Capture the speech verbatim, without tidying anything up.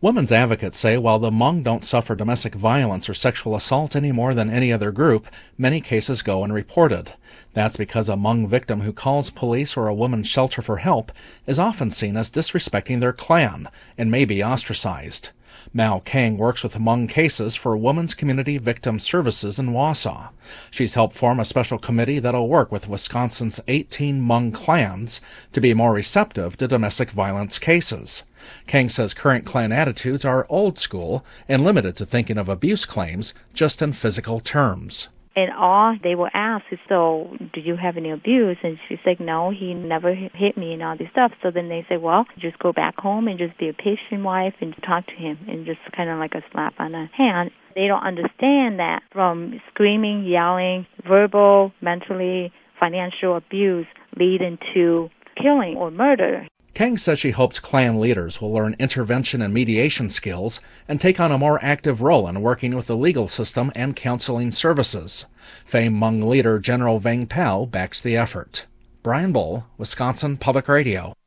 Women's advocates say while the Hmong don't suffer domestic violence or sexual assault any more than any other group, many cases go unreported. That's because a Hmong victim who calls police or a woman's shelter for help is often seen as disrespecting their clan and may be ostracized. Mao Kang works with Hmong cases for Women's Community Victim Services in Wausau. She's helped form a special committee that'll work with Wisconsin's eighteen Hmong clans to be more receptive to domestic violence cases. Kang says current clan attitudes are old school and limited to thinking of abuse claims just in physical terms. And all they will ask is, so, do you have any abuse? And she's like, no, he never hit me and all this stuff. So then they say, well, just go back home and just be a patient wife and talk to him, and just kind of like a slap on the hand. They don't understand that from screaming, yelling, verbal, mentally, financial abuse lead into killing or murder. Kang says she hopes clan leaders will learn intervention and mediation skills and take on a more active role in working with the legal system and counseling services. Famed Hmong leader General Vang Pao backs the effort. Brian Bull, Wisconsin Public Radio.